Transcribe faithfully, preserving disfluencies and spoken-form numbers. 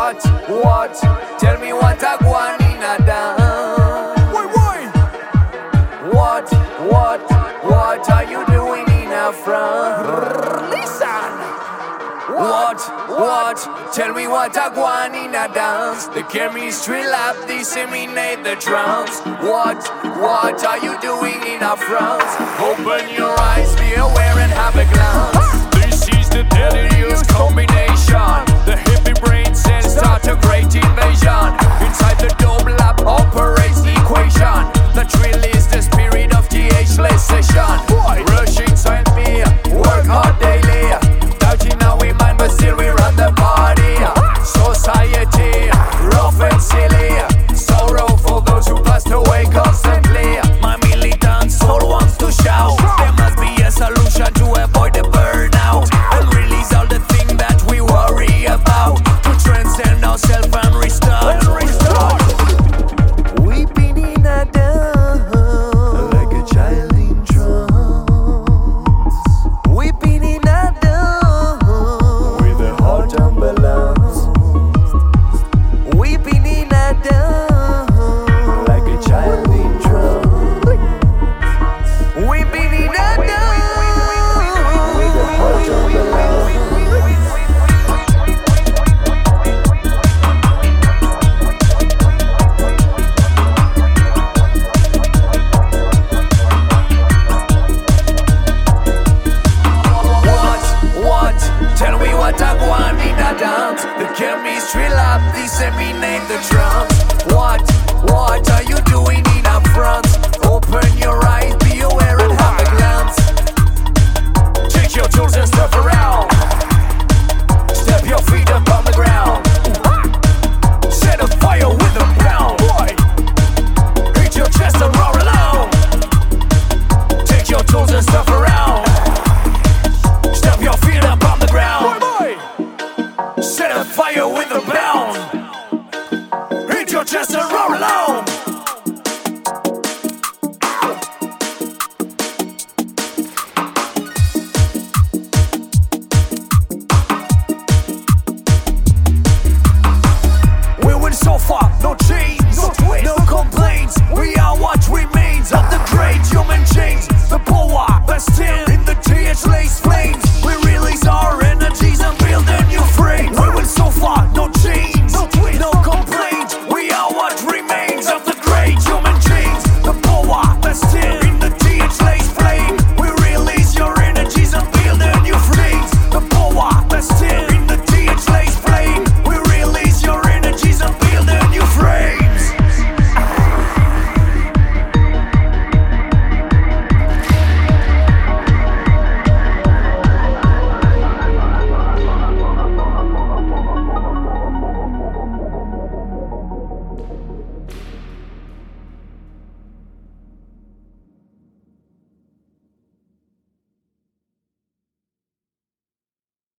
What, what? Tell me what I want in a dance. Why, why? What, what, what are you doing in a front? Listen. What, what? Tell me what I want in a dance. The chemistry lab disseminate the drums. What, what are you doing in a front? Open your eyes, be aware and have a glance. This is the delirious combination. The hippie brain cells start a great invasion. Inside the dome lab operates the equation. The drill is the spirit of the ageless session. Rush inside me, work hard daily. Doubting how we mind, but still we run the party. Society, rough and silly. Sorrow for those who passed away constantly. My militant soul wants to shout. There must be a solution to avoid the burnout and release all the things that we worry about, to transcend ourselves and restart. Weeping in a dance like a child in trance. Weeping in a dance with a heart unbalanced. Weeping in a dance like a child in trance. Weeping in a dance with a heart unbalanced. What? Tell me what I want in a dance. The chemistry lab disseminate the drums. What? What are you doing in a front? Open your eyes, be aware and have a glance. Check your tools and stuff around.